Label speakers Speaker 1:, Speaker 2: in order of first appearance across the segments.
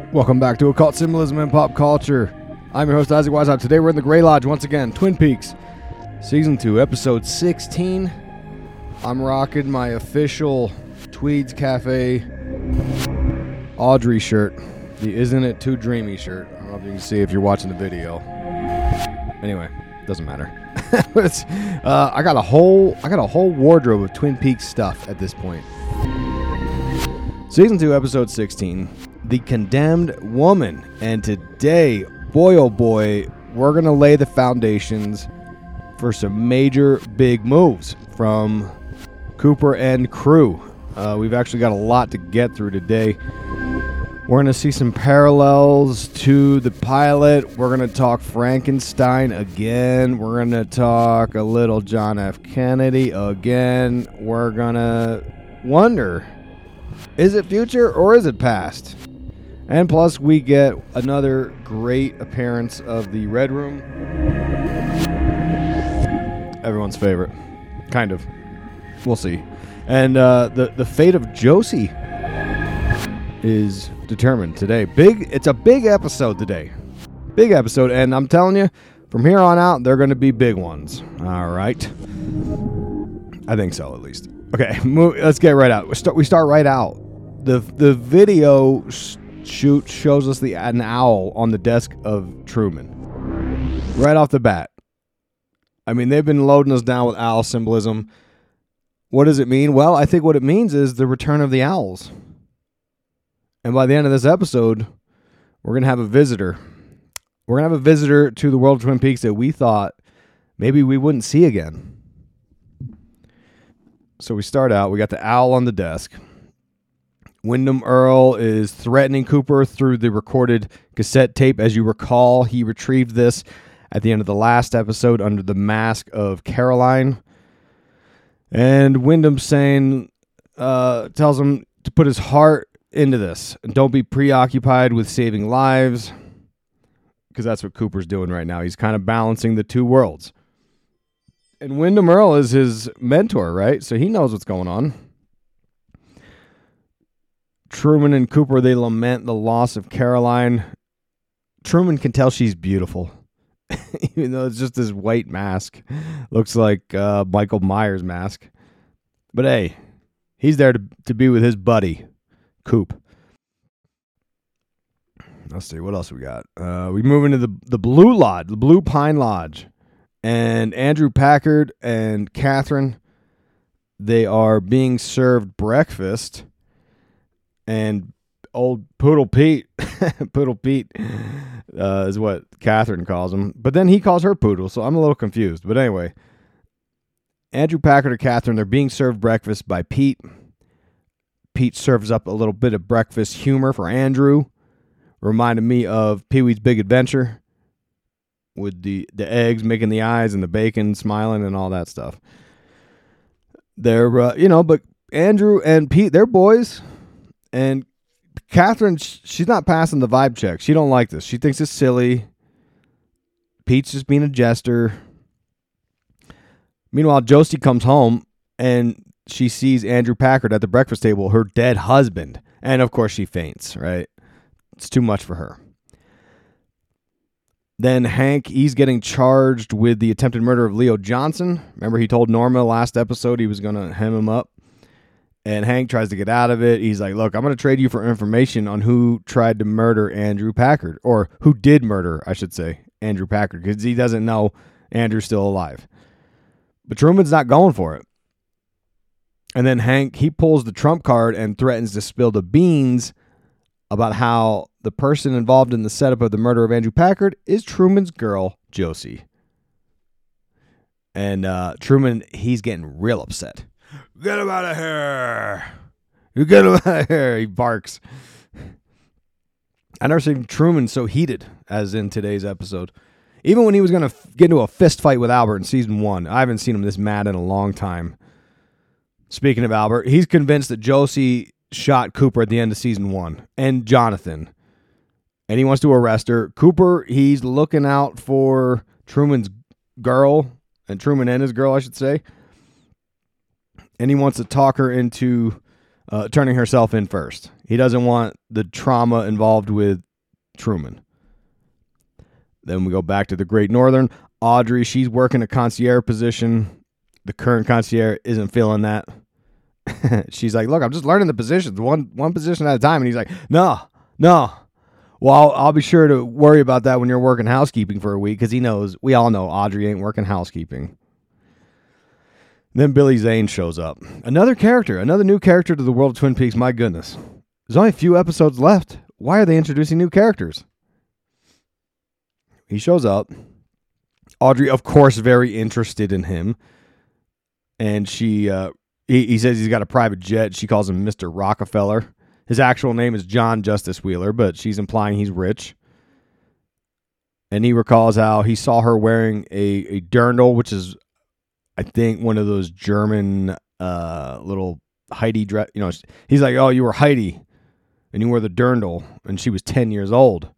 Speaker 1: Welcome back to Occult Symbolism and Pop Culture. I'm your host, Isaac Weishaupt. Today we're in the Grey Lodge once again, Twin Peaks, Season 2, Episode 16. I'm rocking my official Tweeds Cafe Audrey shirt, the Isn't It Too Dreamy shirt. I don't know if you can see if you're watching the video. Anyway, doesn't matter. I got a whole wardrobe of Twin Peaks stuff at this point. Season 2, Episode 16. The Condemned Woman. And today, boy oh boy, we're going to lay the foundations for some major big moves from Cooper and crew. We've actually got a lot to get through today. We're going to see some parallels to the pilot. We're going to talk Frankenstein again. We're going to talk a little John F. Kennedy again. We're going to wonder, is it future or is it past? And plus, we get another great appearance of the Red Room. Everyone's favorite. Kind of. We'll see. And the fate of Josie is determined today. It's a big episode today. Big episode. And I'm telling you, from here on out, they're going to be big ones. All right. I think so, at least. Okay, let's get right out. We start right out. The video shoot shows us an owl on the desk of Truman. Right off the bat. I mean, they've been loading us down with owl symbolism. What does it mean? Well, I think what it means is the return of the owls. And by the end of this episode, we're going to have a visitor. We're going to have a visitor to the world of Twin Peaks that we thought maybe we wouldn't see again. So we start out, we got the owl on the desk. Wyndham Earle is threatening Cooper through the recorded cassette tape. As you recall, he retrieved this at the end of the last episode under the mask of Caroline. And Wyndham tells him to put his heart into this and don't be preoccupied with saving lives, because that's what Cooper's doing right now. He's kind of balancing the two worlds. And Wyndham Earle is his mentor, right? So he knows what's going on. Truman and Cooper, they lament the loss of Caroline. Truman can tell she's beautiful, even though it's just this white mask. Looks like Michael Myers' mask. But hey, he's there to be with his buddy, Coop. Let's see, what else we got? We move into the Blue Lodge, the Blue Pine Lodge. And Andrew Packard and Catherine, they are being served breakfast. And old Poodle Pete, Poodle Pete is what Catherine calls him. But then he calls her Poodle, so I'm a little confused. But anyway, Andrew Packard and Catherine, they're being served breakfast by Pete. Pete serves up a little bit of breakfast humor for Andrew. Reminded me of Pee-wee's Big Adventure with the eggs making the eyes and the bacon smiling and all that stuff. They're, but Andrew and Pete, they're boys. And Catherine, she's not passing the vibe check. She don't like this. She thinks it's silly. Pete's just being a jester. Meanwhile, Josie comes home and she sees Andrew Packard at the breakfast table, her dead husband. And of course she faints, right? It's too much for her. Then Hank, he's getting charged with the attempted murder of Leo Johnson. Remember, he told Norma last episode he was going to hem him up. And Hank tries to get out of it. He's like, look, I'm going to trade you for information on who tried to murder Andrew Packard. Or who did murder, I should say, Andrew Packard. Because he doesn't know Andrew's still alive. But Truman's not going for it. And then Hank, he pulls the trump card and threatens to spill the beans about how the person involved in the setup of the murder of Andrew Packard is Truman's girl, Josie. And Truman, he's getting real upset. Get him out of here. You get him out of here. He barks. I never seen Truman so heated as in today's episode. Even when he was going to get into a fist fight with Albert in season 1, I haven't seen him this mad in a long time. Speaking of Albert, he's convinced that Josie shot Cooper at the end of season 1 and Jonathan. And he wants to arrest her. Cooper, he's looking out for Truman's girl, and Truman and his girl, I should say. And he wants to talk her into turning herself in first. He doesn't want the trauma involved with Truman. Then we go back to the Great Northern. Audrey, she's working a concierge position. The current concierge isn't feeling that. She's like, look, I'm just learning the positions, one position at a time. And he's like, no. Well, I'll be sure to worry about that when you're working housekeeping for a week, because we all know Audrey ain't working housekeeping. Then Billy Zane shows up. Another new character to the world of Twin Peaks. My goodness. There's only a few episodes left. Why are they introducing new characters? He shows up. Audrey, of course, very interested in him. And he says he's got a private jet. She calls him Mr. Rockefeller. His actual name is John Justice Wheeler, but she's implying he's rich. And he recalls how he saw her wearing a dirndl, which is, I think, one of those German little Heidi dress. He's like, oh, you were Heidi, and you wore the dirndl, and she was 10 years old.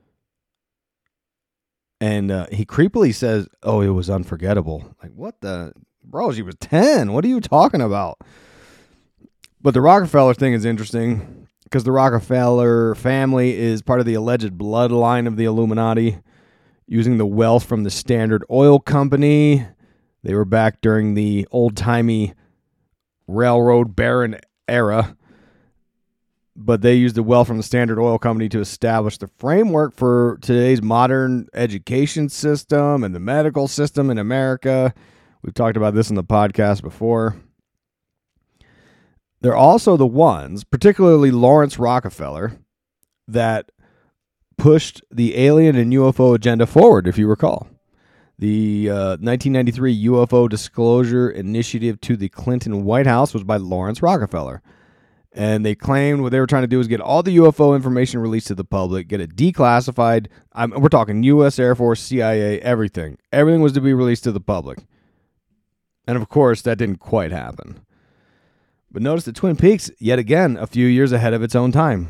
Speaker 1: And he creepily says, oh, it was unforgettable. Like, what the? Bro, she was 10. What are you talking about? But the Rockefeller thing is interesting because the Rockefeller family is part of the alleged bloodline of the Illuminati, using the wealth from the Standard Oil Company. They were back during the old-timey railroad baron era, but they used the wealth from the Standard Oil Company to establish the framework for today's modern education system and the medical system in America. We've talked about this in the podcast before. They're also the ones, particularly Lawrence Rockefeller, that pushed the alien and UFO agenda forward, if you recall. The 1993 UFO Disclosure Initiative to the Clinton White House was by Lawrence Rockefeller. And they claimed what they were trying to do is get all the UFO information released to the public, get it declassified. We're talking U.S. Air Force, CIA, everything. Everything was to be released to the public. And of course, that didn't quite happen. But notice that Twin Peaks, yet again, a few years ahead of its own time.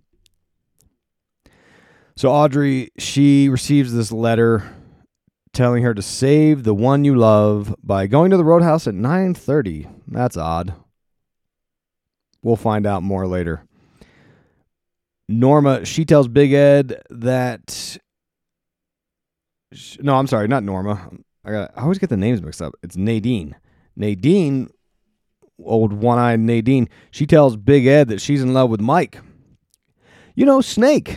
Speaker 1: So Audrey, she receives this letter telling her to save the one you love by going to the Roadhouse at 9:30. That's odd. We'll find out more later. Norma, she tells Big Ed that... No, I'm sorry, not Norma. I always get the names mixed up. It's Nadine. Nadine, old one-eyed Nadine, she tells Big Ed that she's in love with Mike. Snake.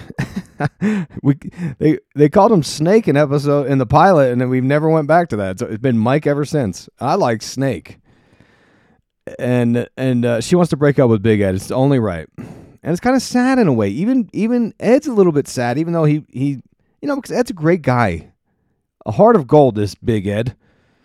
Speaker 1: They called him Snake in the pilot, and then we've never went back to that. So it's been Mike ever since. I like Snake. And she wants to break up with Big Ed. It's only right. And it's kind of sad in a way. Even Ed's a little bit sad, even though he because Ed's a great guy. A heart of gold, this Big Ed.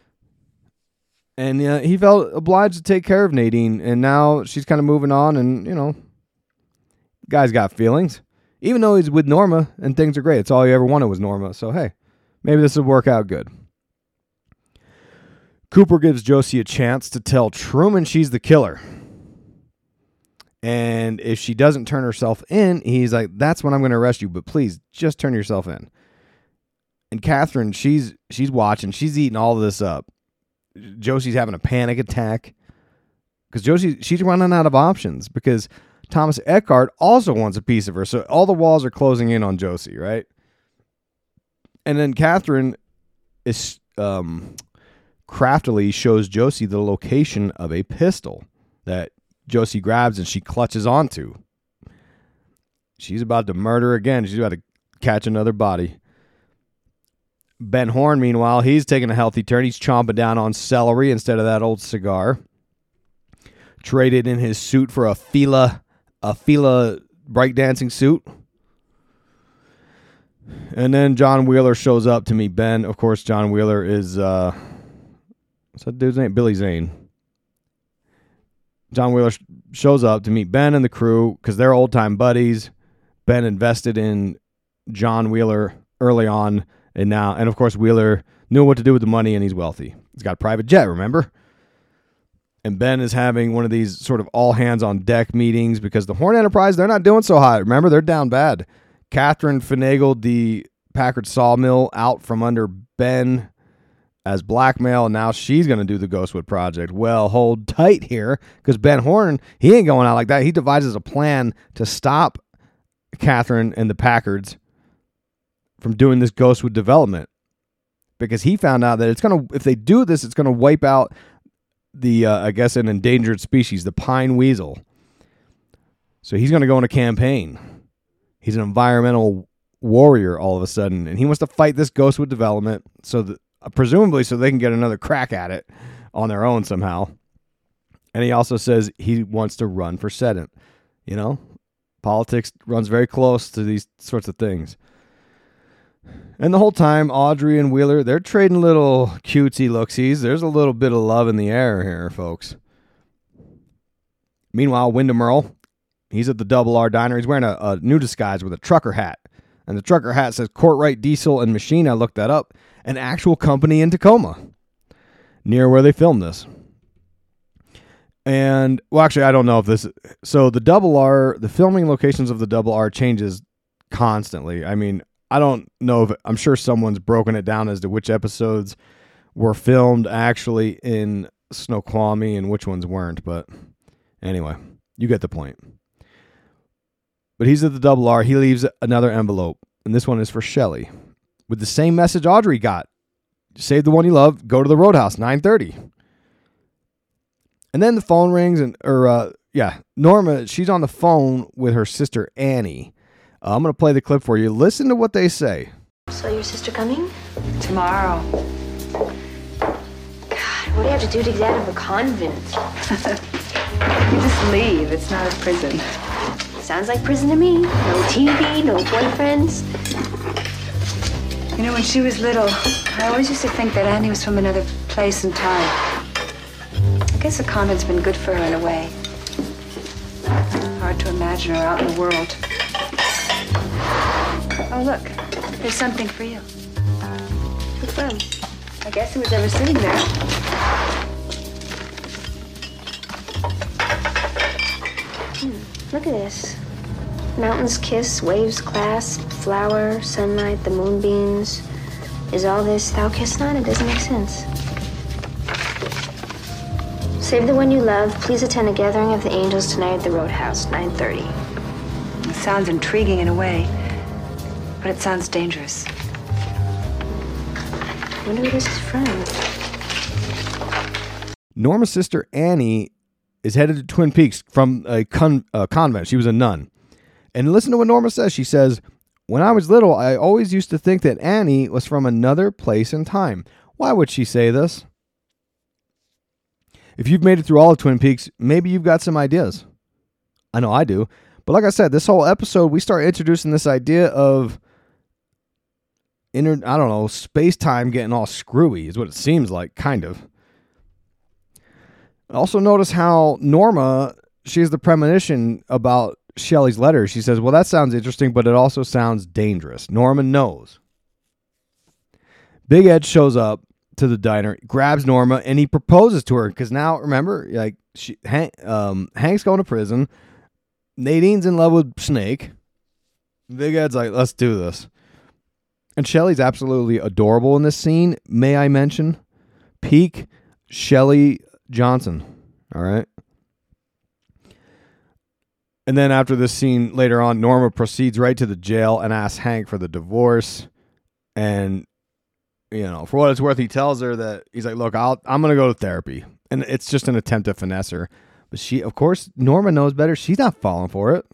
Speaker 1: And he felt obliged to take care of Nadine, and now she's kind of moving on, and, guy's got feelings. Even though he's with Norma, and things are great. It's all he ever wanted was Norma, so hey, maybe this will work out good. Cooper gives Josie a chance to tell Truman she's the killer. And if she doesn't turn herself in, he's like, that's when I'm going to arrest you, but please, just turn yourself in. And Catherine, she's watching. She's eating all of this up. Josie's having a panic attack because she's running out of options because Thomas Eckhart also wants a piece of her. So all the walls are closing in on Josie, right? And then Catherine is craftily shows Josie the location of a pistol that Josie grabs and she clutches onto. She's about to murder again. She's about to catch another body. Ben Horn, meanwhile, he's taking a healthy turn. He's chomping down on celery instead of that old cigar. Traded in his suit for a Fila breakdancing suit. And then John Wheeler shows up to meet Ben. Of course, John Wheeler is, what's that dude's name? Billy Zane. John Wheeler shows up to meet Ben and the crew because they're old-time buddies. Ben invested in John Wheeler early on. And of course, Wheeler knew what to do with the money, and he's wealthy. He's got a private jet, remember? And Ben is having one of these sort of all-hands-on-deck meetings because the Horn Enterprise, they're not doing so hot. Remember, they're down bad. Catherine finagled the Packard sawmill out from under Ben as blackmail, and now she's going to do the Ghostwood Project. Well, hold tight here, because Ben Horne, he ain't going out like that. He devises a plan to stop Catherine and the Packards from doing this Ghostwood development, because he found out that if they do this, it's going to wipe out the, I guess, an endangered species, the pine weasel. So he's going to go on a campaign. He's an environmental warrior all of a sudden, and he wants to fight this Ghostwood development presumably so they can get another crack at it on their own somehow. And he also says he wants to run for Senate. Politics runs very close to these sorts of things. And the whole time, Audrey and Wheeler, they're trading little cutesy looksies. There's a little bit of love in the air here, folks. Meanwhile, Wyndham Earl, he's at the Double R Diner. He's wearing a new disguise with a trucker hat. And the trucker hat says Courtright Diesel and Machine. I looked that up. An actual company in Tacoma, near where they filmed this. And, well, actually, I don't know if this... So the Double R, the filming locations of the Double R changes constantly. I mean, I don't know if... I'm sure someone's broken it down as to which episodes were filmed actually in Snoqualmie and which ones weren't. But anyway, you get the point. But he's at the Double R. He leaves another envelope, and this one is for Shelley, with the same message Audrey got. Save the one you love. Go to the Roadhouse, 9:30. And then the phone rings, Norma, she's on the phone with her sister Annie. I'm going to play the clip for you. Listen to what they say.
Speaker 2: So your sister coming?
Speaker 3: Tomorrow.
Speaker 2: God, what do you have to do to get out of a convent?
Speaker 3: You just leave. It's not a prison.
Speaker 2: Sounds like prison to me. No TV, no boyfriends.
Speaker 3: When she was little, I always used to think that Annie was from another place and time. I guess the convent's been good for her in a way. Hard to imagine her out in the world. Oh, look. There's something for you.
Speaker 2: Who from?
Speaker 3: I guess who was ever sitting there.
Speaker 2: Look at this. Mountains kiss, waves clasp, flower, sunlight, the moonbeams. Is all this thou kiss not? It doesn't make sense. Save the one you love. Please attend a gathering of the angels tonight at the Roadhouse, 9:30.
Speaker 3: It sounds intriguing in a way, but it sounds dangerous.
Speaker 2: I wonder who this is from.
Speaker 1: Norma's sister Annie is headed to Twin Peaks from a convent. She was a nun. And listen to what Norma says. She says, when I was little, I always used to think that Annie was from another place and time. Why would she say this? If you've made it through all of Twin Peaks, maybe you've got some ideas. I know I do. But like I said, this whole episode, we start introducing this idea of, space-time getting all screwy is what it seems like, kind of. Also notice how Norma, she has the premonition about Shelley's letter. She says, well, that sounds interesting, but it also sounds dangerous. Norma knows. Big Ed shows up to the diner, grabs Norma, and he proposes to her. Because now, remember, Hank's going to prison. Nadine's in love with Snake. Big Ed's like, let's do this. And Shelley's absolutely adorable in this scene. May I mention? Peak Shelley Johnson. All right. And then after this scene later on, Norma proceeds right to the jail and asks Hank for the divorce. And, for what it's worth, he tells her that he's like, look, I'm going to go to therapy. And it's just an attempt to finesse her. But she, of course, Norma knows better. She's not falling for it.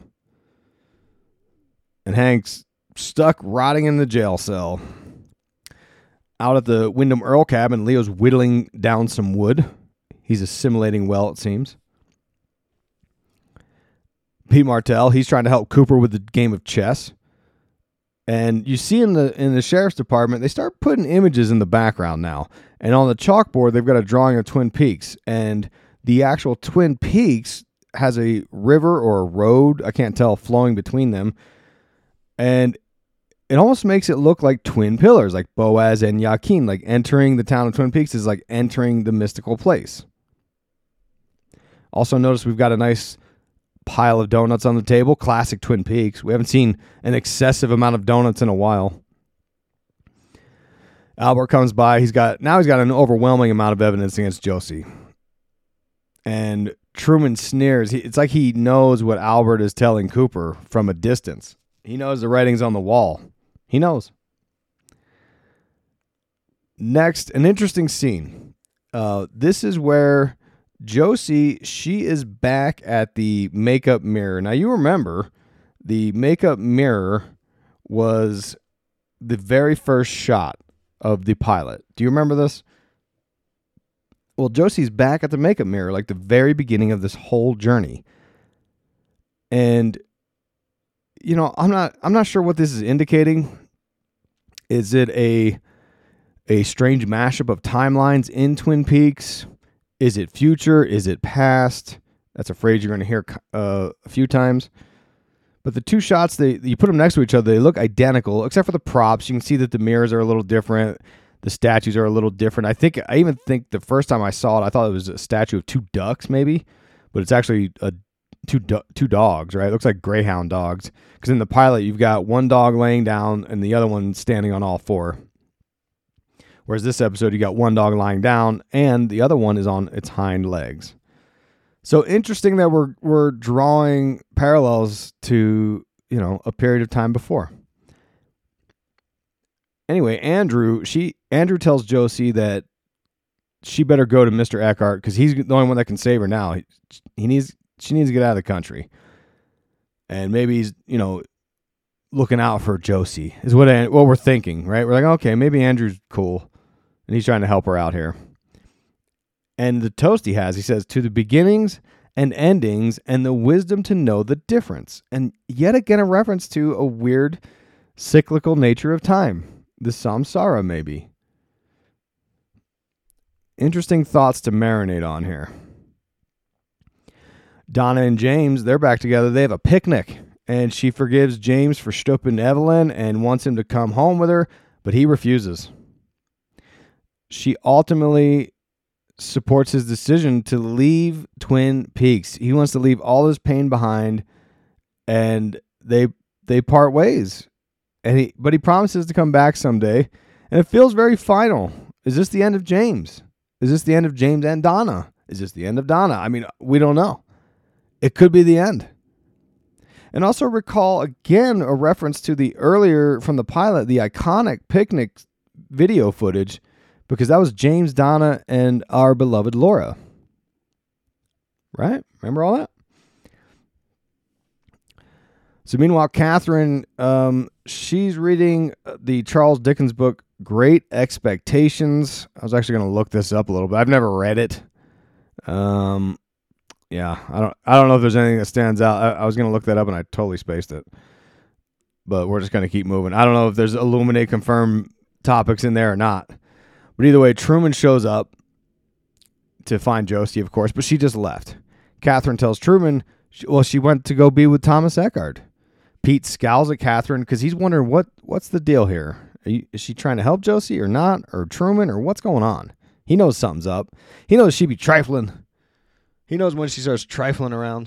Speaker 1: And Hank's stuck rotting in the jail cell. Out at the Wyndham Earl cabin, Leo's whittling down some wood. He's assimilating well, it seems. Pete Martell, he's trying to help Cooper with the game of chess. And you see in the sheriff's department, they start putting images in the background now. And on the chalkboard, they've got a drawing of Twin Peaks. And the actual Twin Peaks has a river or a road, I can't tell, flowing between them. And it almost makes it look like twin pillars, like Boaz and Yakin. Like entering the town of Twin Peaks is like entering the mystical place. Also notice we've got a nice pile of donuts on the table. Classic Twin Peaks. We haven't seen an excessive amount of donuts in a while. Albert comes by. He's got an overwhelming amount of evidence against Josie. And Truman sneers. It's like he knows what Albert is telling Cooper from a distance. He knows the writing's on the wall. He knows. Next, an interesting scene. This is where Josie, she is back at the makeup mirror. Now, you remember the makeup mirror was the very first shot of the pilot. Do you remember this? Well, Josie's back at the makeup mirror, like the very beginning of this whole journey. And, you know, I'm not sure what this is indicating. Is it a strange mashup of timelines in Twin Peaks? Is it future? Is it past? That's a phrase you're going to hear a few times. But the two shots, you put them next to each other, they look identical, except for the props. You can see that the mirrors are a little different. The statues are a little different. I even think the first time I saw it, I thought it was a statue of two ducks, maybe. But it's actually two dogs, right? It looks like greyhound dogs. Because in the pilot, you've got one dog laying down and the other one standing on all four. Whereas this episode, you got one dog lying down and the other one is on its hind legs. So interesting that we're drawing parallels to, you know, a period of time before. Anyway, Andrew tells Josie that she better go to Mr. Eckhart because he's the only one that can save her now. She needs to get out of the country. And maybe he's, you know, looking out for Josie is what we're thinking, right? We're like, okay, maybe Andrew's cool and he's trying to help her out here. And the toast he says, to the beginnings and endings and the wisdom to know the difference. And yet again, a reference to a weird cyclical nature of time. The samsara, maybe. Interesting thoughts to marinate on here. Donna and James, they're back together. They have a picnic. And she forgives James for stooping Evelyn and wants him to come home with her, but he refuses. She ultimately supports his decision to leave Twin Peaks. He wants to leave all his pain behind, and they part ways. But he promises to come back someday, and it feels very final. Is this the end of James? Is this the end of James and Donna? Is this the end of Donna? I mean, we don't know. It could be the end. And also recall again a reference to the earlier from the pilot, the iconic picnic video footage, because that was James, Donna, and our beloved Laura. Right? Remember all that? So meanwhile, Catherine, she's reading the Charles Dickens book, Great Expectations. I was actually going to look this up a little bit. I've never read it. Yeah, I don't know if there's anything that stands out. I was going to look that up and I totally spaced it. But we're just going to keep moving. I don't know if there's Illuminate confirmed topics in there or not. But either way, Truman shows up to find Josie, of course, but she just left. Catherine tells Truman, she went to go be with Thomas Eckhart. Pete scowls at Catherine because he's wondering what's the deal here. Is she trying to help Josie or not? Or Truman? Or what's going on? He knows something's up. He knows she be trifling. He knows when she starts trifling around.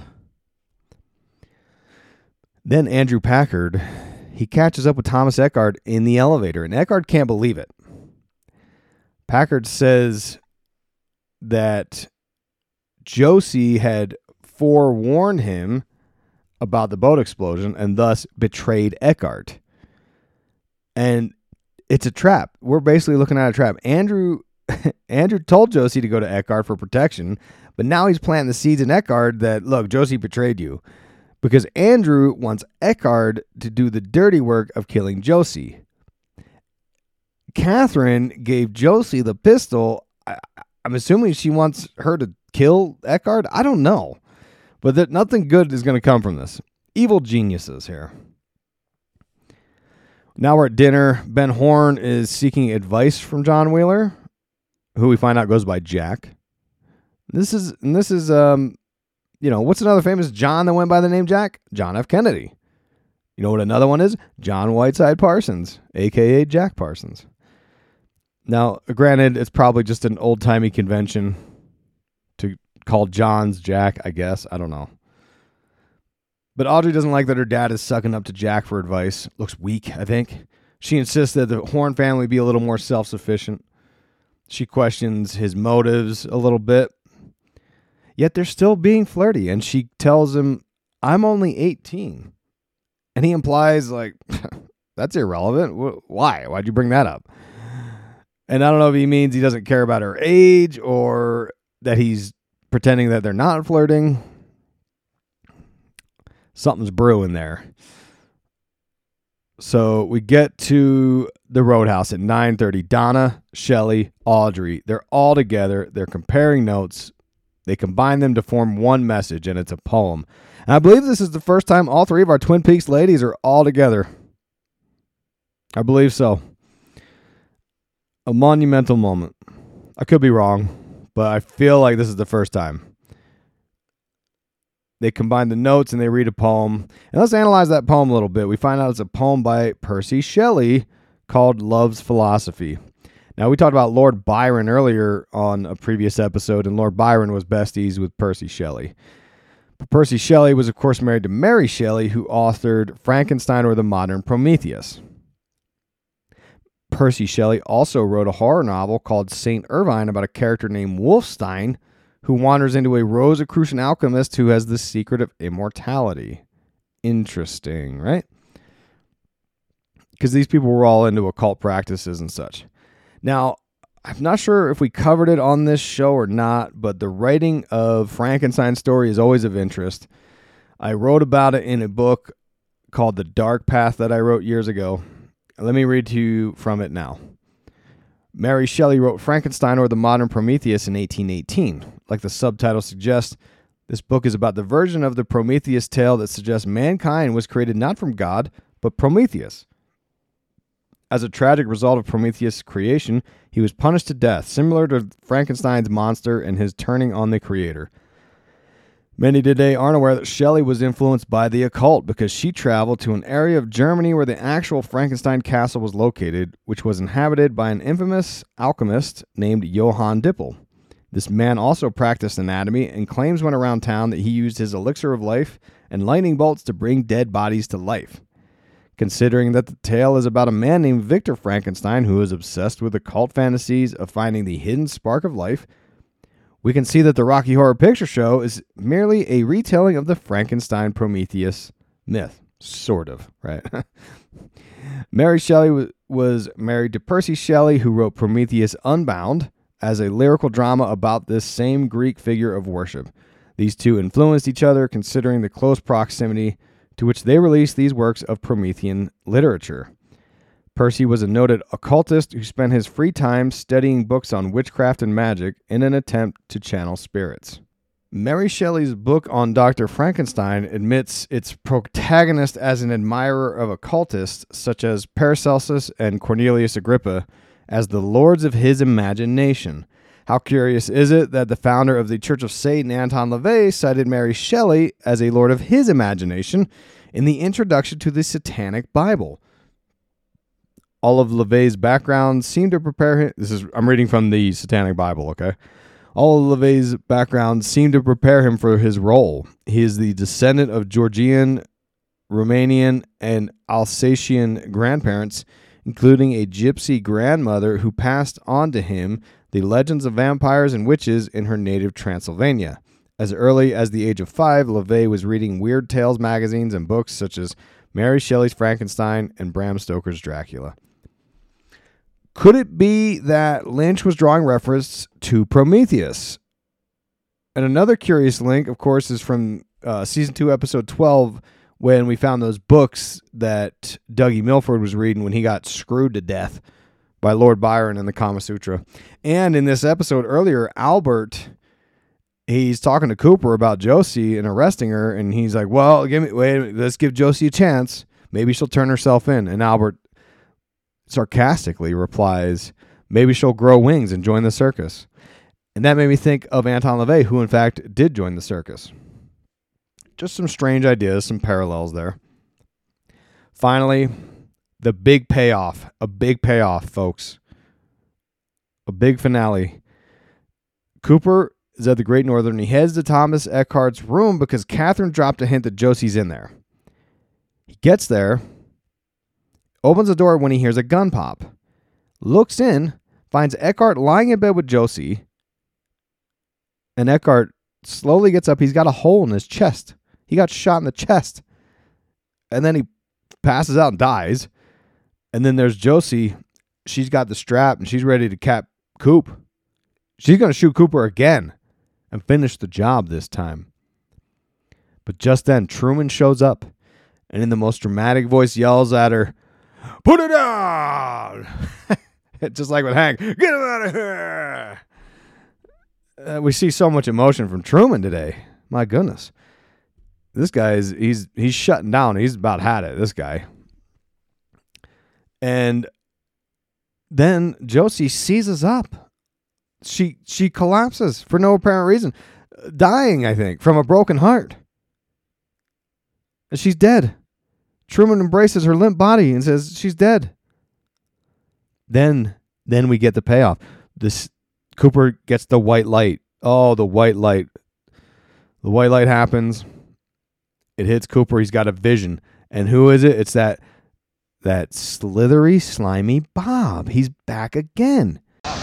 Speaker 1: Then Andrew Packard, he catches up with Thomas Eckhart in the elevator, and Eckhart can't believe it. Packard says that Josie had forewarned him about the boat explosion and thus betrayed Eckhart. And it's a trap. We're basically looking at a trap. Andrew told Josie to go to Eckhart for protection, but now he's planting the seeds in Eckhart that, look, Josie betrayed you. Because Andrew wants Eckhart to do the dirty work of killing Josie. Catherine gave Josie the pistol. I'm assuming she wants her to kill Eckhart. I don't know. But nothing good is going to come from this. Evil geniuses here. Now we're at dinner. Ben Horne is seeking advice from John Wheeler, who we find out goes by Jack. This is what's another famous John that went by the name Jack? John F. Kennedy. You know what another one is? John Whiteside Parsons, a.k.a. Jack Parsons. Now, granted, it's probably just an old-timey convention to call John's Jack, I guess. I don't know. But Audrey doesn't like that her dad is sucking up to Jack for advice. Looks weak, I think. She insists that the Horn family be a little more self-sufficient. She questions his motives a little bit. Yet they're still being flirty, and she tells him, I'm only 18. And he implies, like, that's irrelevant. Why? Why'd you bring that up? And I don't know if he means he doesn't care about her age or that he's pretending that they're not flirting. Something's brewing there. So we get to the Roadhouse at 9:30. Donna, Shelley, Audrey, they're all together. They're comparing notes. They combine them to form one message, and it's a poem. And I believe this is the first time all three of our Twin Peaks ladies are all together. I believe so. A monumental moment. I could be wrong, but I feel like this is the first time. They combine the notes and they read a poem. And let's analyze that poem a little bit. We find out it's a poem by Percy Shelley called Love's Philosophy. Now, we talked about Lord Byron earlier on a previous episode, and Lord Byron was besties with Percy Shelley. But Percy Shelley was, of course, married to Mary Shelley, who authored Frankenstein or the Modern Prometheus. Percy Shelley also wrote a horror novel called St. Irvine about a character named Wolfstein, who wanders into a Rosicrucian alchemist who has the secret of immortality. Interesting, right? Because these people were all into occult practices and such. Now, I'm not sure if we covered it on this show or not, but the writing of Frankenstein's story is always of interest. I wrote about it in a book called The Dark Path that I wrote years ago. Let me read to you from it now. Mary Shelley wrote Frankenstein or the Modern Prometheus in 1818. Like the subtitle suggests, this book is about the version of the Prometheus tale that suggests mankind was created not from God, but Prometheus. As a tragic result of Prometheus' creation, he was punished to death, similar to Frankenstein's monster and his turning on the creator. Many today aren't aware that Shelley was influenced by the occult because she traveled to an area of Germany where the actual Frankenstein castle was located, which was inhabited by an infamous alchemist named Johann Dippel. This man also practiced anatomy and claims when around town that he used his elixir of life and lightning bolts to bring dead bodies to life. Considering that the tale is about a man named Victor Frankenstein who is obsessed with occult fantasies of finding the hidden spark of life, we can see that the Rocky Horror Picture Show is merely a retelling of the Frankenstein Prometheus myth. Sort of, right? Mary Shelley was married to Percy Shelley, who wrote Prometheus Unbound as a lyrical drama about this same Greek figure of worship. These two influenced each other, considering the close proximity to which they released these works of Promethean literature. Percy was a noted occultist who spent his free time studying books on witchcraft and magic in an attempt to channel spirits. Mary Shelley's book on Dr. Frankenstein admits its protagonist as an admirer of occultists such as Paracelsus and Cornelius Agrippa as the lords of his imagination. How curious is it that the founder of the Church of Satan, Anton LaVey, cited Mary Shelley as a lord of his imagination in the introduction to the Satanic Bible. All of LaVey's background seemed to prepare him. I'm reading from the Satanic Bible, okay? All of LaVey's background seemed to prepare him for his role. He is the descendant of Georgian, Romanian, and Alsatian grandparents, including a gypsy grandmother who passed on to him the legends of vampires and witches in her native Transylvania. As early as the age of 5, LaVey was reading Weird Tales magazines and books such as Mary Shelley's Frankenstein and Bram Stoker's Dracula. Could it be that Lynch was drawing reference to Prometheus? And another curious link, of course, is from Season 2, Episode 12, when we found those books that Dougie Milford was reading when he got screwed to death by Lord Byron in the Kama Sutra. And in this episode earlier, Albert, he's talking to Cooper about Josie and arresting her, and he's like, well, let's give Josie a chance. Maybe she'll turn herself in. And Albert sarcastically replies, maybe she'll grow wings and join the circus. And that made me think of Anton LaVey, who in fact did join the circus. Just some strange ideas, some parallels there. Finally, the big payoff. A big payoff, folks. A big finale. Cooper is at the Great Northern. He heads to Thomas Eckhart's room because Catherine dropped a hint that Josie's in there. He gets there, opens the door when he hears a gun pop, looks in, finds Eckhart lying in bed with Josie, and Eckhart slowly gets up. He's got a hole in his chest. He got shot in the chest. And then he passes out and dies. And then there's Josie. She's got the strap and she's ready to cap Coop. She's going to shoot Cooper again and finish the job this time. But just then, Truman shows up and in the most dramatic voice yells at her, "Put it down!" Just like with Hank, "Get him out of here!" We see so much emotion from Truman today. My goodness. This guy he's shutting down. He's about had it, this guy. And then Josie seizes up. She collapses for no apparent reason, dying, I think, from a broken heart. And she's dead. Truman embraces her limp body and says she's dead. Then we get the payoff. This Cooper gets the white light. Oh, the white light. The white light happens. It hits Cooper. He's got a vision. And who is it? It's that slithery, slimy Bob. He's back again.
Speaker 4: Coop,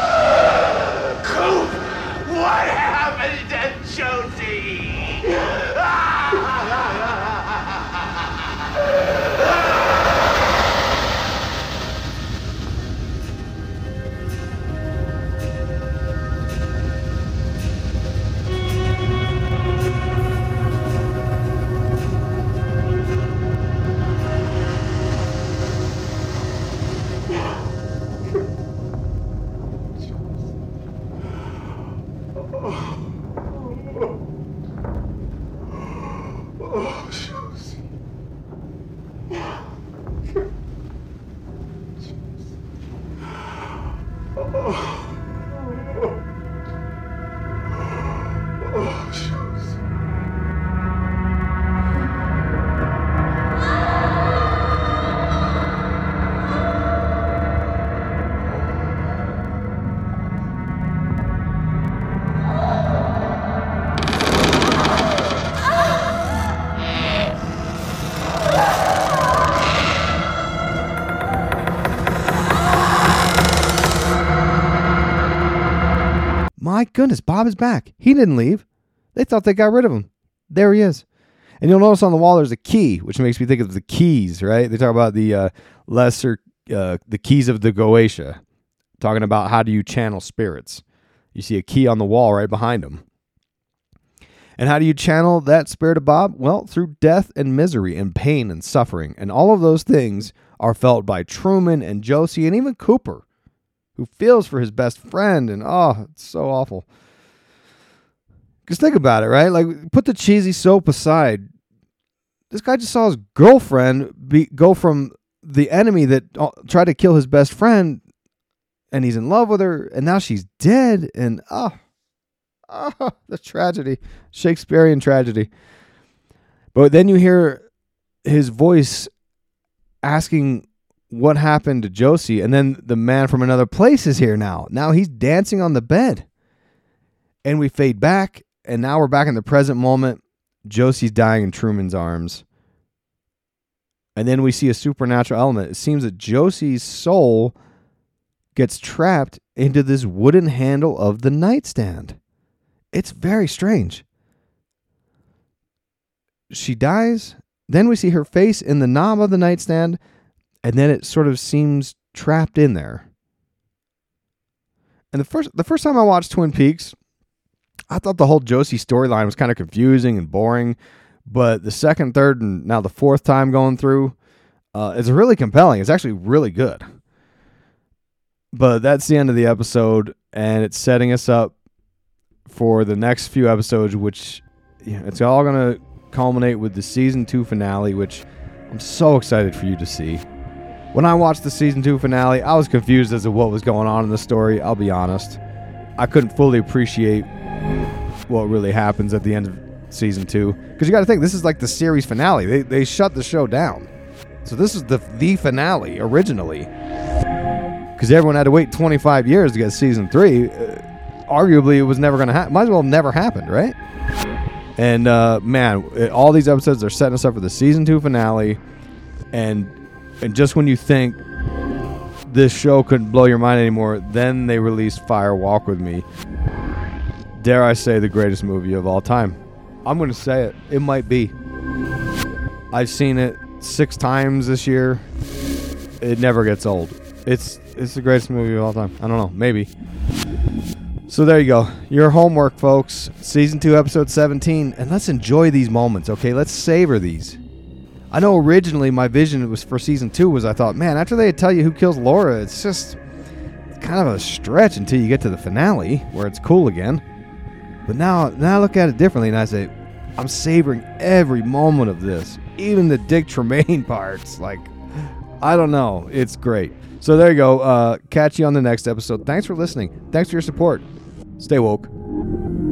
Speaker 4: what happened to Josie?
Speaker 1: My goodness, Bob is back. He didn't leave. They thought they got rid of him. There he is. And you'll notice on the wall there's a key, which makes me think of the keys, right? They talk about the the keys of the Goetia, talking about how do you channel spirits. You see a key on the wall right behind him. And how do you channel that spirit of Bob? Well, through death and misery and pain and suffering. And all of those things are felt by Truman and Josie and even Cooper, who feels for his best friend. And it's so awful. Because think about it, right? Like, put the cheesy soap aside. This guy just saw his girlfriend go from the enemy that tried to kill his best friend, and he's in love with her, and now she's dead. And the tragedy, Shakespearean tragedy. But then you hear his voice asking what happened to Josie, and then the man from another place is here now. Now he's dancing on the bed, and we fade back, and now we're back in the present moment. Josie's dying in Truman's arms. And then we see a supernatural element. It seems that Josie's soul gets trapped into this wooden handle of the nightstand. It's very strange. She dies. Then we see her face in the knob of the nightstand. And then it sort of seems trapped in there. And the first time I watched Twin Peaks, I thought the whole Josie storyline was kind of confusing and boring. But the second, third, and now the fourth time going through, it's really compelling. It's actually really good. But that's the end of the episode, and it's setting us up for the next few episodes, which it's all going to culminate with the season 2 finale, which I'm so excited for you to see. When I watched the season 2 finale, I was confused as to what was going on in the story. I'll be honest. I couldn't fully appreciate what really happens at the end of season 2. Because you got to think, this is like the series finale. They shut the show down. So this is the finale originally. Because everyone had to wait 25 years to get season 3. Arguably, it was never going to happen. Might as well have never happened, right? And all these episodes are setting us up for the season 2 finale. And And just when you think this show couldn't blow your mind anymore, then they released Fire Walk With Me. Dare I say, the greatest movie of all time. I'm going to say it. It might be. I've seen it 6 times this year. It never gets old. It's the greatest movie of all time. I don't know. Maybe. So there you go. Your homework, folks. Season 2, episode 17. And let's enjoy these moments, okay? Let's savor these. I know originally my vision was for season 2 was I thought, man, after they tell you who kills Laura, it's just kind of a stretch until you get to the finale where it's cool again. But now I look at it differently and I say, I'm savoring every moment of this. Even the Dick Tremaine parts. Like, I don't know. It's great. So there you go. Catch you on the next episode. Thanks for listening. Thanks for your support. Stay woke.